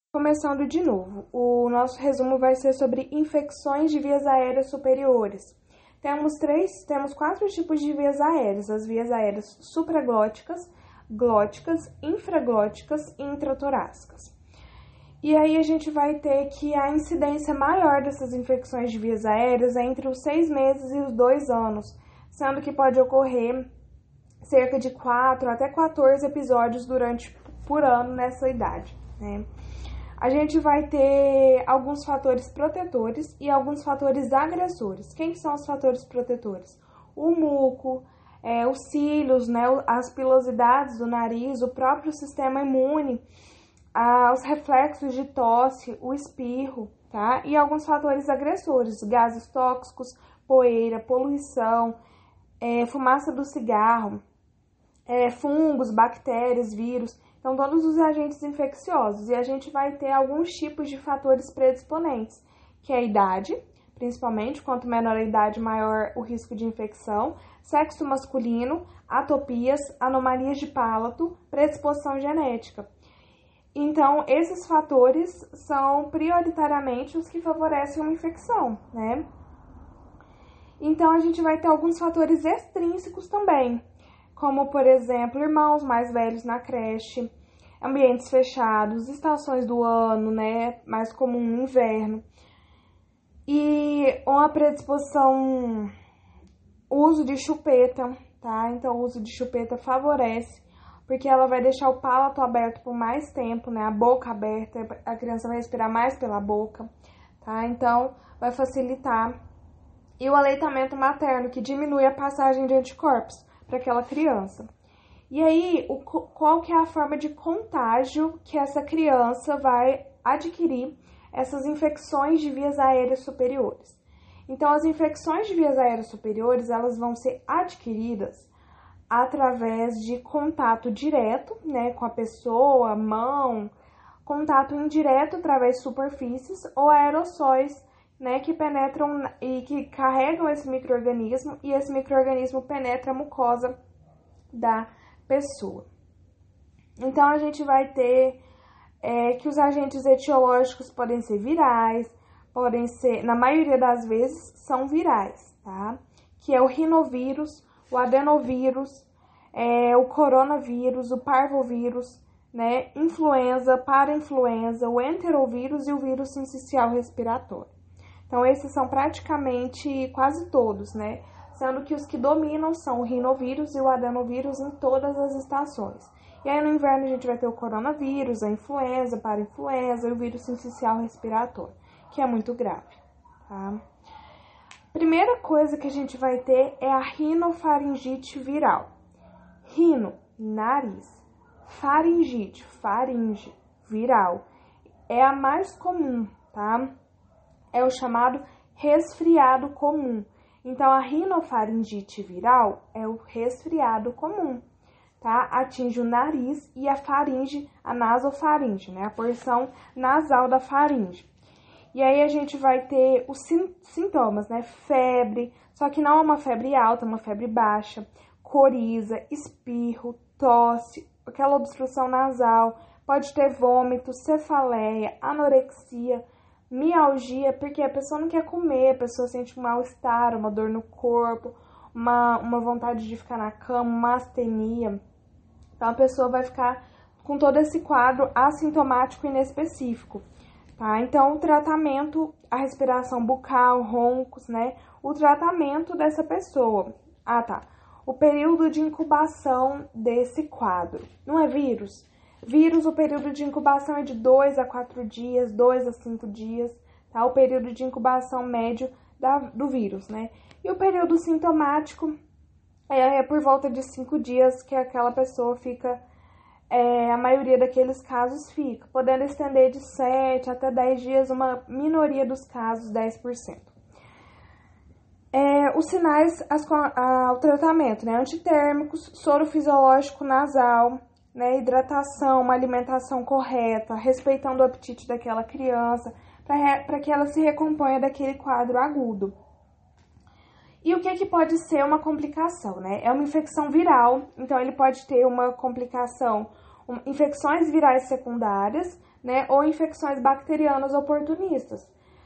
Começando de novo, o nosso resumo vai ser sobre infecções de vias aéreas superiores. Temos quatro tipos de vias aéreas: as vias aéreas supraglóticas, glóticas, infraglóticas e intratorácicas. E aí a gente vai ter que a incidência maior dessas infecções de vias aéreas é entre os 6 meses e os 2 anos, sendo que pode ocorrer cerca de 4 até 14 episódios por ano nessa idade, né? A gente vai ter alguns fatores protetores e alguns fatores agressores. Quem são os fatores protetores? O muco, os cílios, né, as pilosidades do nariz, o próprio sistema imune, os reflexos de tosse, o espirro, tá? E alguns fatores agressores, gases tóxicos, poeira, poluição, fumaça do cigarro, fungos, bactérias, vírus. Então, todos os agentes infecciosos. E a gente vai ter alguns tipos de fatores predisponentes, que é a idade, principalmente, quanto menor a idade, maior o risco de infecção, sexo masculino, atopias, anomalias de palato, predisposição genética. Então, esses fatores são prioritariamente os que favorecem uma infecção, né? Então, a gente vai ter alguns fatores extrínsecos também, como, por exemplo, irmãos mais velhos na creche, ambientes fechados, estações do ano, né, mais comum no inverno, e uma predisposição, uso de chupeta, tá? Então, o uso de chupeta favorece, porque ela vai deixar o palato aberto por mais tempo, né, a boca aberta, a criança vai respirar mais pela boca, tá? Então, vai facilitar. E o aleitamento materno, que diminui a passagem de anticorpos para aquela criança. E aí, qual que é a forma de contágio que essa criança vai adquirir essas infecções de vias aéreas superiores? Então, as infecções de vias aéreas superiores, elas vão ser adquiridas através de contato direto, né, com a pessoa, mão, contato indireto através de superfícies ou aerossóis, né, que penetram e que carregam esse micro-organismo, e esse micro-organismo penetra a mucosa da pessoa. Então, a gente vai ter que os agentes etiológicos podem ser virais, podem ser, na maioria das vezes, são virais, tá? Que é o rinovírus, o adenovírus, o coronavírus, o parvovírus, né? Influenza, parainfluenza, o enterovírus e o vírus sincicial respiratório. Então, esses são praticamente quase todos, né? Sendo que os que dominam são o rinovírus e o adenovírus em todas as estações. E aí, no inverno, a gente vai ter o coronavírus, a influenza, parainfluenza e o vírus sincicial respiratório, que é muito grave, tá? Primeira coisa que a gente vai ter é a rinofaringite viral. Rino, nariz. Faringite, faringe, viral. É a mais comum, tá? É o chamado resfriado comum. Então, a rinofaringite viral é o resfriado comum, tá? Atinge o nariz e a faringe, a nasofaringe, né? A porção nasal da faringe. E aí, a gente vai ter os sintomas, né? Febre, só que não é uma febre alta, é uma febre baixa, coriza, espirro, tosse, aquela obstrução nasal, pode ter vômito, cefaleia, anorexia, mialgia, porque a pessoa não quer comer, a pessoa sente um mal-estar, uma dor no corpo, uma vontade de ficar na cama, uma astenia. Então, a pessoa vai ficar com todo esse quadro assintomático inespecífico, tá? Então, o tratamento, a respiração bucal, roncos, né? O tratamento dessa pessoa. O período de incubação desse quadro. Não é vírus? Vírus, o período de incubação é de 2 a 4 dias, 2 a 5 dias, tá? O período de incubação médio do vírus, né? E o período sintomático é por volta de 5 dias que aquela pessoa fica, a maioria daqueles casos fica, podendo estender de 7 até 10 dias, uma minoria dos casos, 10%. Os sinais ao tratamento, né? Antitérmicos, soro fisiológico nasal, né, hidratação, uma alimentação correta, respeitando o apetite daquela criança, para que ela se recomponha daquele quadro agudo. E o que pode ser uma complicação, né? É uma infecção viral, então ele pode ter uma complicação, infecções virais secundárias, né? Ou infecções bacterianas oportunistas.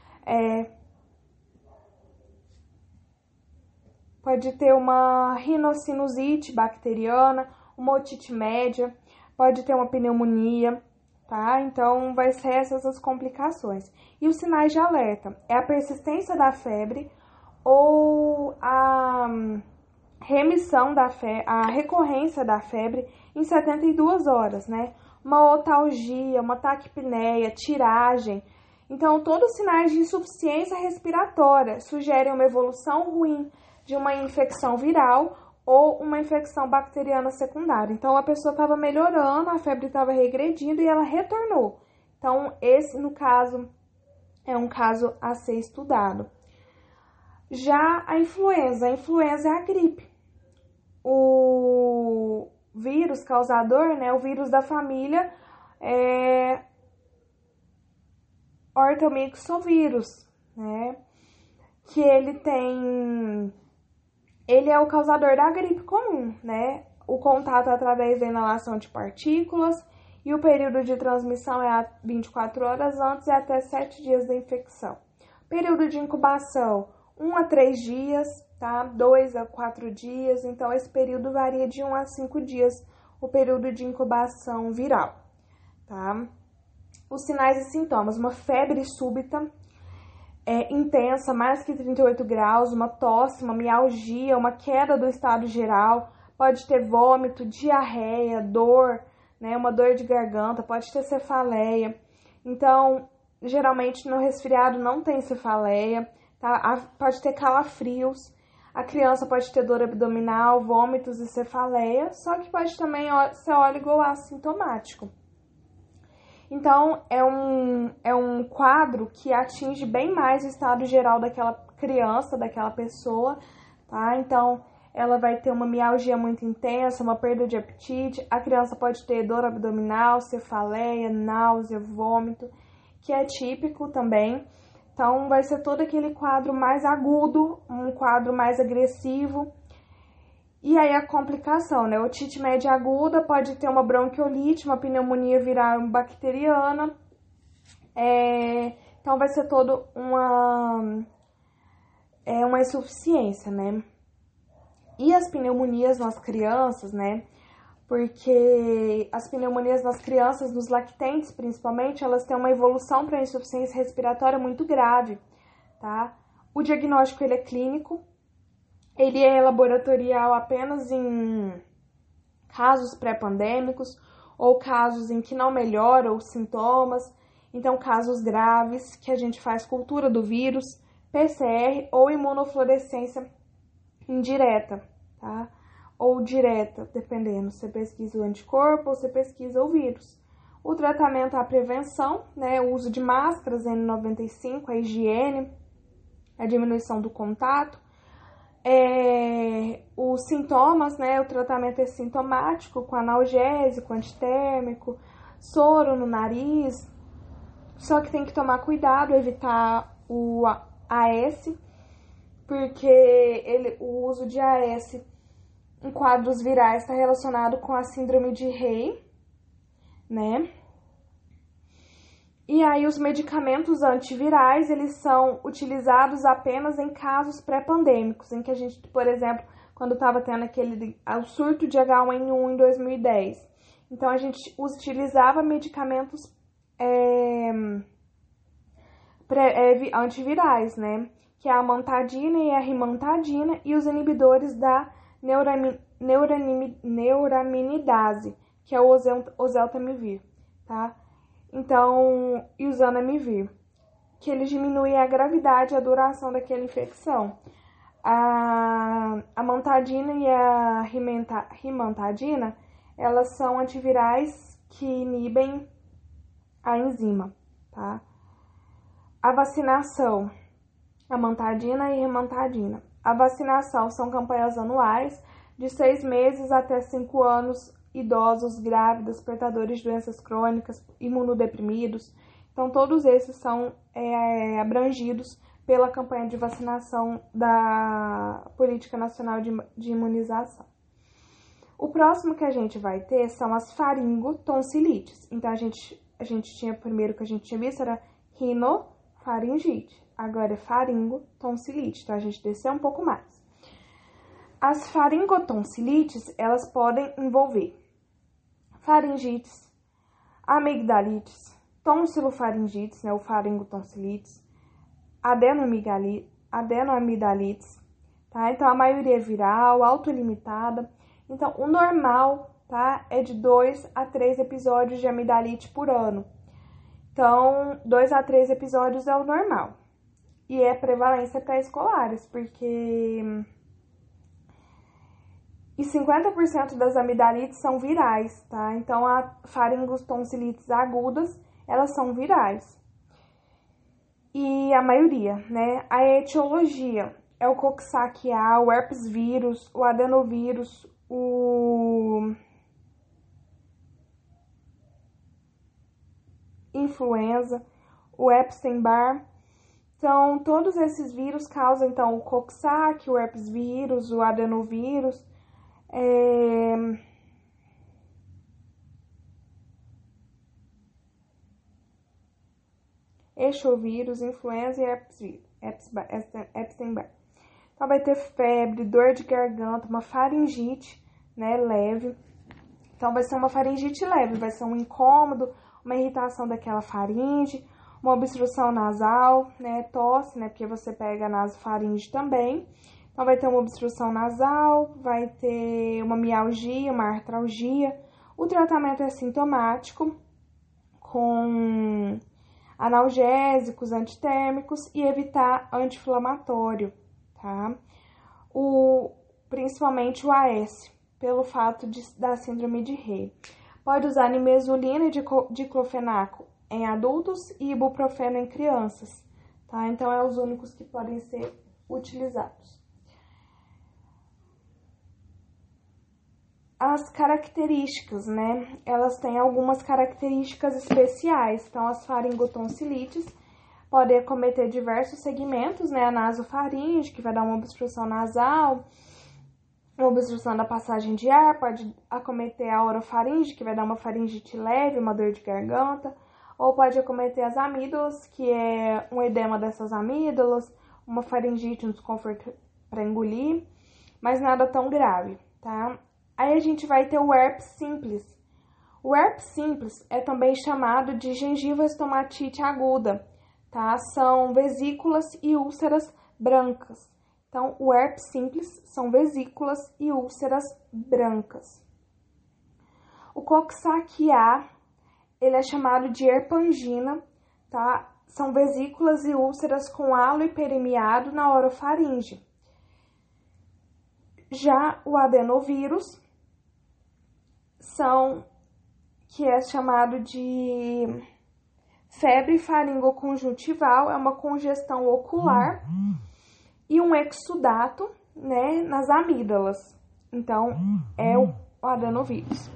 Pode ter uma rinocinusite bacteriana, uma otite média, pode ter uma pneumonia, tá? Então, vai ser essas as complicações. E os sinais de alerta é a persistência da febre ou a remissão da febre, a recorrência da febre em 72 horas, né? Uma otalgia, uma taquipneia, tiragem. Então, todos os sinais de insuficiência respiratória sugerem uma evolução ruim de uma infecção viral ou uma infecção bacteriana secundária. Então, a pessoa estava melhorando, a febre estava regredindo e ela retornou. Então, esse, no caso, é um caso a ser estudado. Já a influenza é a gripe. O vírus causador, né, o vírus da família é ortomyxovírus, né, que ele é o causador da gripe comum, né, o contato através da inalação de partículas e o período de transmissão é 24 horas antes e até 7 dias da infecção. Período de incubação, 1 a 3 dias, tá? 2 a 4 dias, então esse período varia de 1 a 5 dias, o período de incubação viral, tá? Os sinais e sintomas, uma febre súbita, intensa, mais que 38 graus, uma tosse, uma mialgia, uma queda do estado geral, pode ter vômito, diarreia, dor, né? Uma dor de garganta, pode ter cefaleia. Então, geralmente no resfriado não tem cefaleia, tá? Pode ter calafrios, a criança pode ter dor abdominal, vômitos e cefaleia, só que pode também ser óligo assintomático. Então, é um quadro que atinge bem mais o estado geral daquela criança, daquela pessoa, tá? Então, ela vai ter uma mialgia muito intensa, uma perda de apetite, a criança pode ter dor abdominal, cefaleia, náusea, vômito, que é típico também. Então, vai ser todo aquele quadro mais agudo, um quadro mais agressivo. E aí, a complicação, né? Otite média aguda pode ter uma bronquiolite, uma pneumonia viral bacteriana. Então, vai ser todo uma insuficiência, né? E as pneumonias nas crianças, né? Porque as pneumonias nas crianças, nos lactentes principalmente, elas têm uma evolução para insuficiência respiratória muito grave, tá? O diagnóstico, ele é clínico, ele é laboratorial apenas em casos pré-pandêmicos ou casos em que não melhoram os sintomas, então casos graves que a gente faz cultura do vírus, PCR ou imunofluorescência indireta, tá? Ou direta, dependendo, você pesquisa o anticorpo ou você pesquisa o vírus. O tratamento é a prevenção, né? O uso de máscaras N95, a higiene, a diminuição do contato. Os sintomas, né? O tratamento é sintomático, com analgésico, antitérmico, soro no nariz. Só que tem que tomar cuidado, evitar o AS, porque o uso de AS em quadros virais está relacionado com a síndrome de Rey, né? E aí os medicamentos antivirais, eles são utilizados apenas em casos pré-pandêmicos, em que a gente, por exemplo, quando estava tendo o surto de H1N1 em 2010. Então, a gente utilizava medicamentos antivirais, né? Que é a amantadina e a rimantadina e os inibidores da neuraminidase, que é o oseltamivir, tá? Então, e o zanamivir, que eles diminuem a gravidade e a duração daquela infecção. A amantadina e a rimantadina, elas são antivirais que inibem a enzima, tá? A vacinação, amantadina e rimantadina. A vacinação são campanhas anuais de 6 meses até 5 anos, idosos, grávidas, portadores de doenças crônicas, imunodeprimidos. Então, todos esses são abrangidos pela campanha de vacinação da Política Nacional de Imunização. O próximo que a gente vai ter são as faringotonsilites. Então, a gente a gente tinha, primeiro que a gente tinha visto era rinofaringite. Agora é faringotonsilite, então a gente desceu um pouco mais. As faringotonsilites, elas podem envolver faringites, amigdalites, tonsilofaringites, né, o faringotonsilites, adenoamidalites, tá? Então, a maioria é viral, autolimitada. Então, o normal, tá, é de 2 a 3 episódios de amidalite por ano. Então, 2 a 3 episódios é o normal. E é prevalência pré-escolares, porque... E 50% das amidalites são virais, tá? Então, a faringotonsilites agudas, elas são virais. E a maioria, né? A etiologia é o Coxsackie-A, o herpes vírus, o adenovírus, o influenza, o Epstein-Barr. Então, todos esses vírus causam, então, o Coxsackie, o herpes vírus, o adenovírus, exovírus, influenza e Epstein-Barr. Então, vai ter febre, dor de garganta, uma faringite, né, leve. Então, vai ser uma faringite leve, vai ser um incômodo, uma irritação daquela faringe, uma obstrução nasal, né, tosse, né, porque você pega a nasofaringe também. Então, vai ter uma obstrução nasal, vai ter uma mialgia, uma artralgia. O tratamento é sintomático, com analgésicos, antitérmicos e evitar anti-inflamatório, tá? Principalmente o AS, pelo fato da síndrome de Rey. Pode usar nimesulina e diclofenaco em adultos e ibuprofeno em crianças, tá? Então, é os únicos que podem ser utilizados. As características, né? Elas têm algumas características especiais. Então, as faringotonsilites podem acometer diversos segmentos, né? A nasofaringe, que vai dar uma obstrução nasal, uma obstrução da passagem de ar, pode acometer a orofaringe, que vai dar uma faringite leve, uma dor de garganta, ou pode acometer as amígdalas, que é um edema dessas amígdalas, uma faringite, um desconforto para engolir, mas nada tão grave, tá? Aí a gente vai ter o herpes simples. O herpes simples é também chamado de gengiva-estomatite aguda, tá? São vesículas e úlceras brancas. Então, o herpes simples são vesículas e úlceras brancas. O Coxsackie-A, ele é chamado de herpangina, tá? São vesículas e úlceras com halo hiperemiado na orofaringe. Já o adenovírus, que é chamado de febre faringoconjuntival, é uma congestão ocular e um exudato, né, nas amígdalas. Então, é o adenovírus.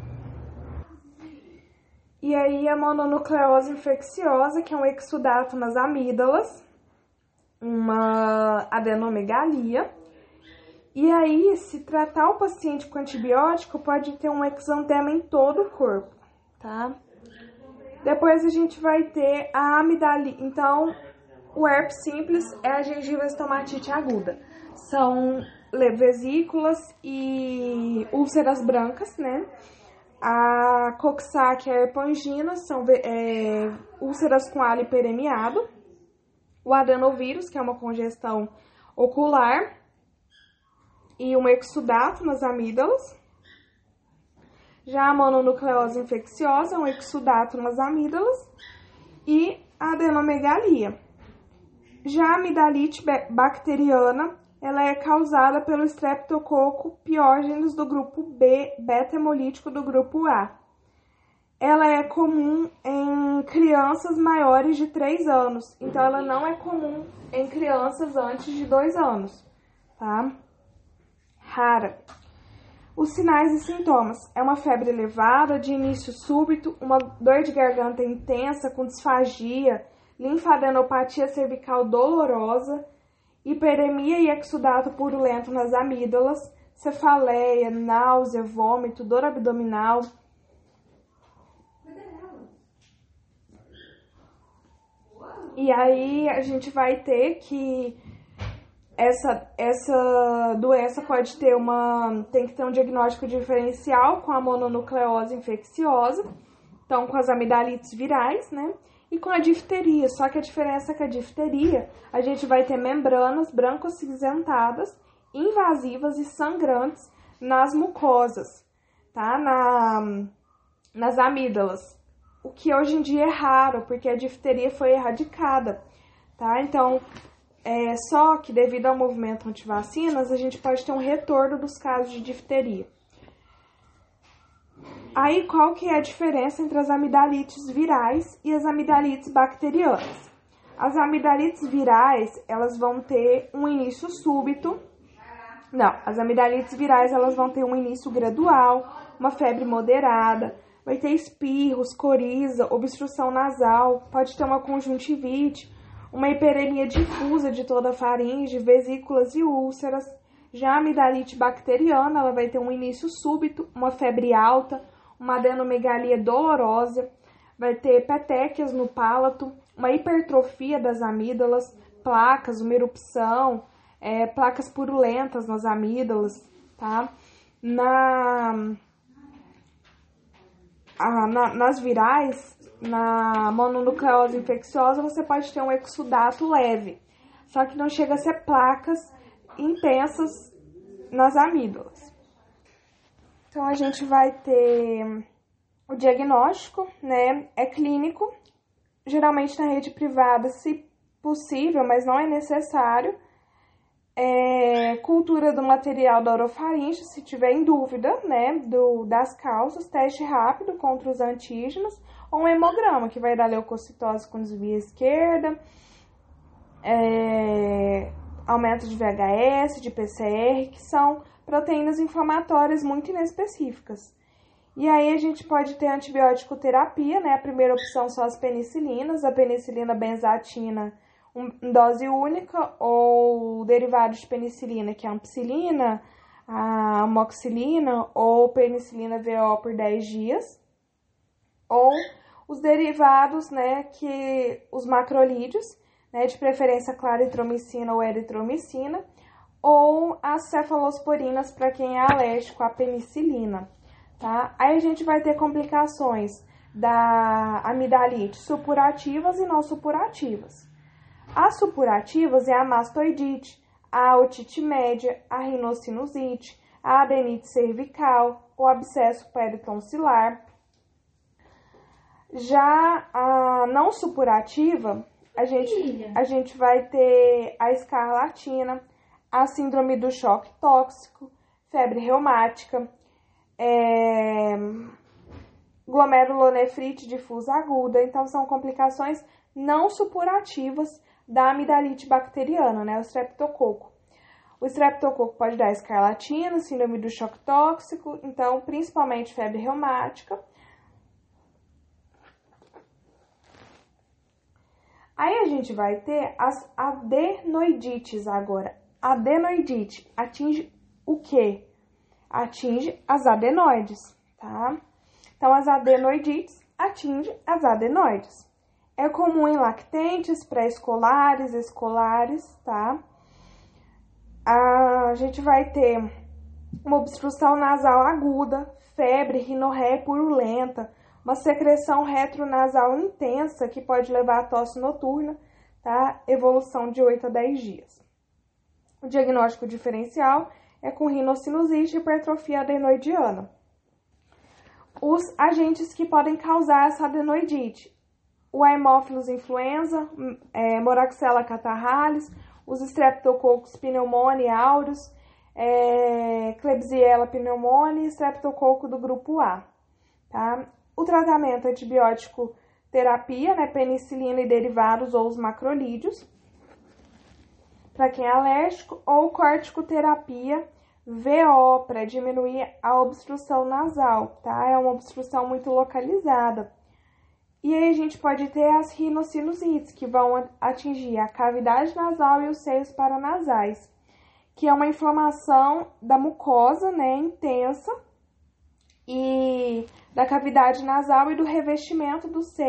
E aí, a mononucleose infecciosa, que é um exudato nas amígdalas, uma adenomegalia. E aí, se tratar o paciente com antibiótico, pode ter um exantema em todo o corpo, tá? Depois a gente vai ter a amidalite. Então, o herpes simples é a gengiva-estomatite aguda. São vesículas e úlceras brancas, né? A Coxsackie e a herpangina são úlceras com halo hiperemiado. O adenovírus, que é uma congestão ocular e um exudato nas amígdalas. Já a mononucleose infecciosa, um exudato nas amígdalas e a adenomegalia. Já a amidalite bacteriana, ela é causada pelo Streptococcus pyogenes do grupo B, beta-hemolítico do grupo A. Ela é comum em crianças maiores de 3 anos, então ela não é comum em crianças antes de 2 anos, tá? Rara. Os sinais e sintomas é uma febre elevada, de início súbito, uma dor de garganta intensa com disfagia, linfadenopatia cervical dolorosa, hiperemia e exudato purulento nas amígdalas, cefaleia, náusea, vômito, dor abdominal. E aí a gente vai ter que essa doença pode ter tem que ter um diagnóstico diferencial com a mononucleose infecciosa, então com as amidalites virais, né? E com a difteria, só que a diferença é que a difteria, a gente vai ter membranas branco-acinzentadas, invasivas e sangrantes nas mucosas, tá? Nas amígdalas, o que hoje em dia é raro, porque a difteria foi erradicada, tá? Então, só que devido ao movimento antivacinas, a gente pode ter um retorno dos casos de difteria. Aí, qual que é a diferença entre as amidalites virais e as amidalites bacterianas? As amidalites virais, elas vão ter um início súbito. Não, as amidalites virais, elas vão ter um início gradual, uma febre moderada, vai ter espirros, coriza, obstrução nasal, pode ter uma conjuntivite, uma hiperemia difusa de toda a faringe, vesículas e úlceras. Já a amidalite bacteriana, ela vai ter um início súbito, uma febre alta, uma adenomegalia dolorosa, vai ter petequias no palato, uma hipertrofia das amígdalas, placas, uma erupção, placas purulentas nas amígdalas, tá? Nas virais, na mononucleose infecciosa, você pode ter um exudato leve, só que não chega a ser placas intensas nas amígdalas. Então, a gente vai ter o diagnóstico, né? É clínico, geralmente na rede privada, se possível, mas não é necessário. Cultura do material da orofaringe, se tiver em dúvida, né, das causas, teste rápido contra os antígenos, ou um hemograma, que vai dar leucocitose com desvio à esquerda, aumento de VHS, de PCR, que são proteínas inflamatórias muito inespecíficas. E aí a gente pode ter antibiótico terapia, né? A primeira opção são as penicilinas, a penicilina benzatina em dose única, ou derivados de penicilina, que é a ampicilina, a amoxicilina, ou penicilina VO por 10 dias, ou os derivados, né, que os macrolídeos, né, de preferência claritromicina ou eritromicina, ou as cefalosporinas para quem é alérgico à penicilina, tá? Aí a gente vai ter complicações da amidalite supurativas e não supurativas. As supurativas é a mastoidite, a otite média, a rinocinusite, a adenite cervical, o abscesso peritonsilar. Já a não supurativa, a gente vai ter a escarlatina, a síndrome do choque tóxico, febre reumática, glomerulonefrite difusa aguda. Então, são complicações não supurativas da amidalite bacteriana, né, o streptococo. O streptococo pode dar escarlatina, síndrome do choque tóxico, então, principalmente febre reumática. Aí a gente vai ter as adenoidites agora. Adenoidite atinge o quê? Atinge as adenoides, tá? Então, as adenoidites atingem as adenoides. É comum em lactentes, pré-escolares, escolares, tá? A gente vai ter uma obstrução nasal aguda, febre, rinorreia purulenta, uma secreção retronasal intensa que pode levar a tosse noturna, tá? Evolução de 8 a 10 dias. O diagnóstico diferencial é com rinocinusite e hipertrofia adenoidiana. Os agentes que podem causar essa adenoidite: o Haemophilus influenza, Moraxella catarrhalis, os Streptococcus pneumoniae aureus, Klebsiella pneumoniae e Streptococo do grupo A, tá? O tratamento é antibiótico terapia, né, penicilina e derivados ou os macrolídeos, para quem é alérgico, ou corticoterapia VO, para diminuir a obstrução nasal, tá? É uma obstrução muito localizada. E aí a gente pode ter as rinocinusites, que vão atingir a cavidade nasal e os seios paranasais, que é uma inflamação da mucosa, né, intensa, e da cavidade nasal e do revestimento dos seios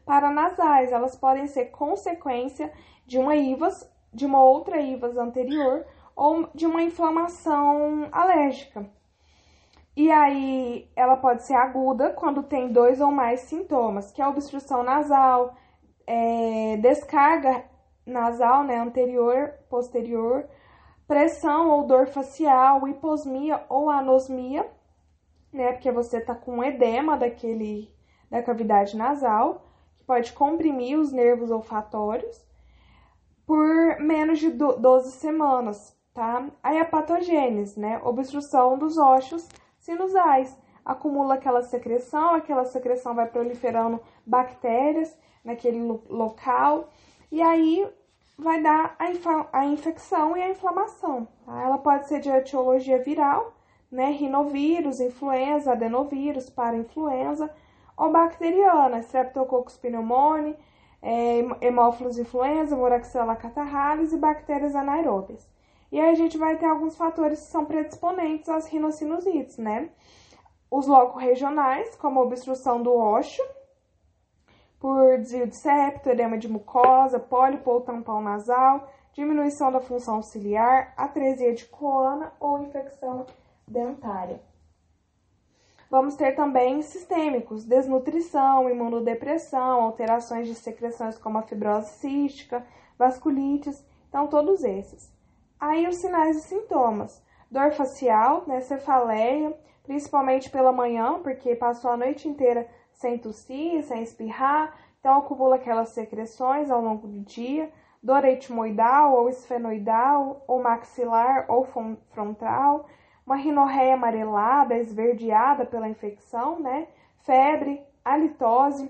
paranasais. Elas podem ser consequência de uma IVAS, de uma outra IVAS anterior ou de uma inflamação alérgica. E aí, ela pode ser aguda quando tem 2 ou mais sintomas, que é obstrução nasal, descarga nasal, né, anterior, posterior, pressão ou dor facial, hiposmia ou anosmia, né, porque você tá com edema da cavidade nasal, que pode comprimir os nervos olfatórios, por menos de 12 semanas, tá? Aí a patogênese, né, obstrução dos ossos sinusais, acumula aquela secreção vai proliferando bactérias naquele local, e aí vai dar a infecção e a inflamação. Tá? Ela pode ser de etiologia viral, né, rinovírus, influenza, adenovírus, parainfluenza, ou bacteriana, Streptococcus pneumoniae, Haemophilus influenza, Moraxella catarrhalis e bactérias anaeróbias. E aí a gente vai ter alguns fatores que são predisponentes às rinossinusites, né? Os loco-regionais, como a obstrução do ósseo, por desvio de septo, edema de mucosa, pólipo ou tampão nasal, diminuição da função ciliar, atresia de coana ou infecção dentária. Vamos ter também sistêmicos, desnutrição, imunodepressão, alterações de secreções como a fibrose cística, vasculites, então todos esses. Aí os sinais e sintomas, dor facial, né, cefaleia, principalmente pela manhã, porque passou a noite inteira sem tossir, sem espirrar, então acumula aquelas secreções ao longo do dia, dor etimoidal ou esfenoidal, ou maxilar ou frontal, uma rinorreia amarelada, esverdeada pela infecção, né? Febre, halitose,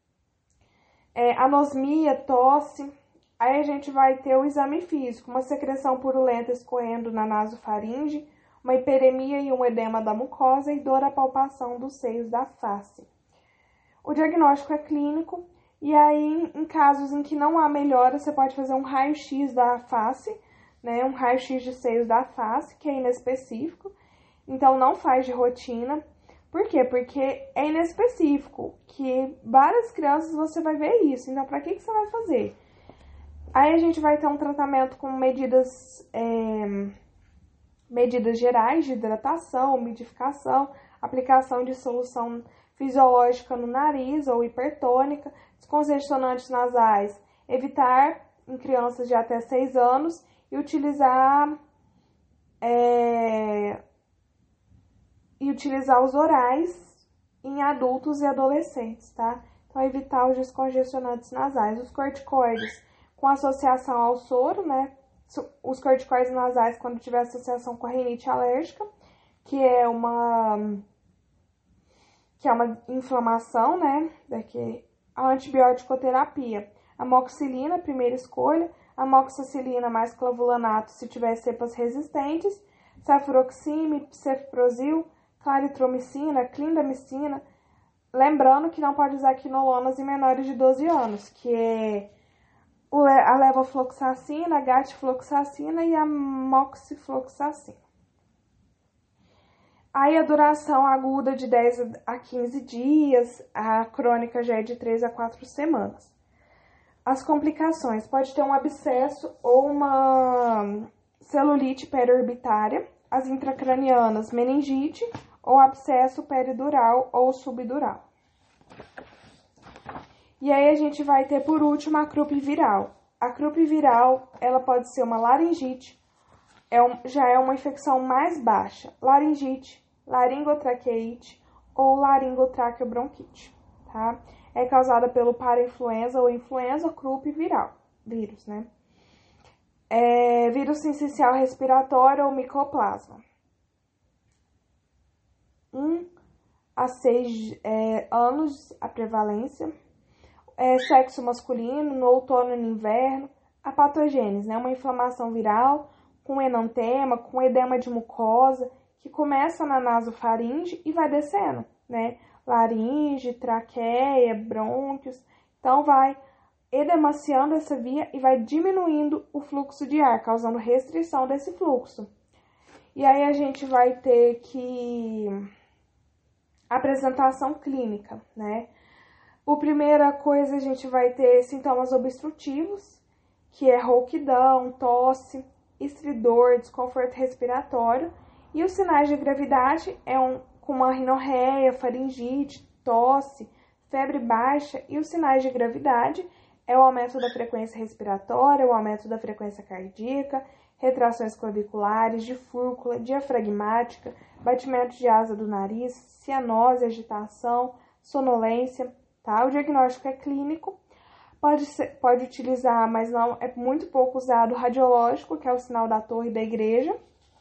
anosmia, tosse. Aí a gente vai ter o exame físico, uma secreção purulenta escorrendo na nasofaringe, uma hiperemia e um edema da mucosa e dor à palpação dos seios da face. O diagnóstico é clínico e aí em casos em que não há melhora, você pode fazer um raio-x da face, né, um raio-x de seios da face, que é inespecífico, então não faz de rotina. Por quê? Porque é inespecífico, que várias crianças você vai ver isso, então para que você vai fazer? Aí a gente vai ter um tratamento com medidas gerais de hidratação, umidificação, aplicação de solução fisiológica no nariz ou hipertônica, descongestionantes nasais, evitar em crianças de até 6 anos e utilizar os orais em adultos e adolescentes, tá? Então, evitar os descongestionantes nasais. Os corticoides com associação ao soro, né? Os corticoides nasais quando tiver associação com a rinite alérgica, que é uma inflamação, né? A antibiótico-terapia. Amoxicilina, primeira escolha. Amoxicilina mais clavulanato se tiver cepas resistentes. Cefuroxime, cefprozil, claritromicina, clindamicina. Lembrando que não pode usar quinolonas em menores de 12 anos, que é a levofloxacina, a gatifloxacina e a moxifloxacina. Aí a duração aguda de 10 a 15 dias, a crônica já é de 3 a 4 semanas. As complicações, pode ter um abscesso ou uma celulite periorbitária, as intracranianas, meningite ou abscesso peridural ou subdural. E aí a gente vai ter, por último, a croup viral. A croup viral, ela pode ser uma laringite, já é uma infecção mais baixa, laringite, laringotraqueite ou laringotraqueobronquite, tá? É causada pelo parainfluenza ou influenza croup viral, vírus, né? Vírus sincicial respiratório ou micoplasma. 1 a 6 anos a prevalência. Sexo masculino, no outono e no inverno. A patogênese, né? Uma inflamação viral com enantema, com edema de mucosa, que começa na nasofaringe e vai descendo, né? Laringe, traqueia, brônquios. Então, vai edemaciando essa via e vai diminuindo o fluxo de ar, causando restrição desse fluxo. E aí, a gente vai ter que apresentação clínica, né? A primeira coisa, a gente vai ter sintomas obstrutivos, que é rouquidão, tosse, estridor, desconforto respiratório. E os sinais de gravidade com uma rinorreia, faringite, tosse, febre baixa. E os sinais de gravidade é o aumento da frequência respiratória, o aumento da frequência cardíaca, retrações claviculares, de fúrcula, diafragmática, batimento de asa do nariz, cianose, agitação, sonolência, tá? O diagnóstico é clínico, pode utilizar, mas não é muito pouco usado, o radiológico, que é o sinal da torre da igreja,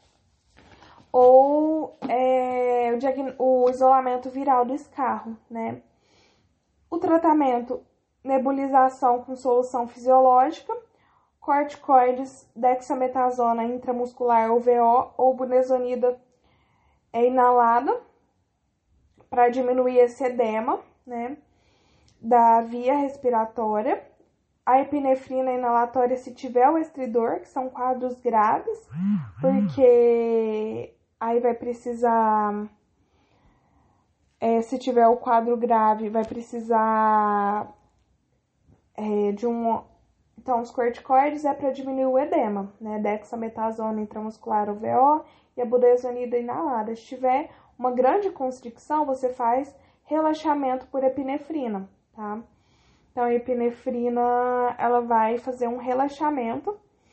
ou o isolamento viral do escarro, né? O tratamento, nebulização com solução fisiológica, corticoides, dexametasona intramuscular ou VO ou budesonida inalada para diminuir esse edema, né, da via respiratória. A epinefrina inalatória se tiver o estridor, que são quadros graves, porque aí vai precisar, se tiver o quadro grave, vai precisar Então, os corticoides é para diminuir o edema, né? Dexametasona intramuscular ou VO e a budesonida inalada. Se tiver uma grande constricção, você faz relaxamento por epinefrina, tá? Então, a epinefrina, ela vai fazer um relaxamento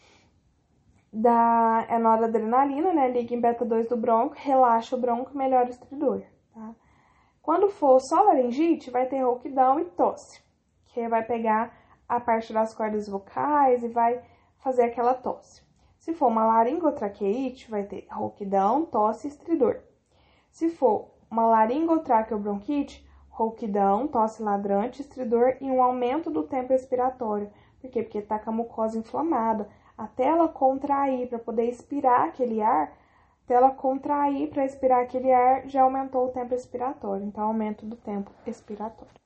da noradrenalina, né? Liga em beta-2 do bronco, relaxa o bronco e melhora o estridor, tá? Quando for só laringite, vai ter rouquidão e tosse, que vai pegar a parte das cordas vocais e vai fazer aquela tosse. Se for uma laringotraqueite, vai ter rouquidão, tosse e estridor. Se for uma laringotraqueobronquite, rouquidão, tosse ladrante, estridor e um aumento do tempo expiratório. Por quê? Porque tá com a mucosa inflamada. Até ela contrair para poder expirar aquele ar, até ela contrair para expirar aquele ar, já aumentou o tempo expiratório. Então, aumento do tempo expiratório.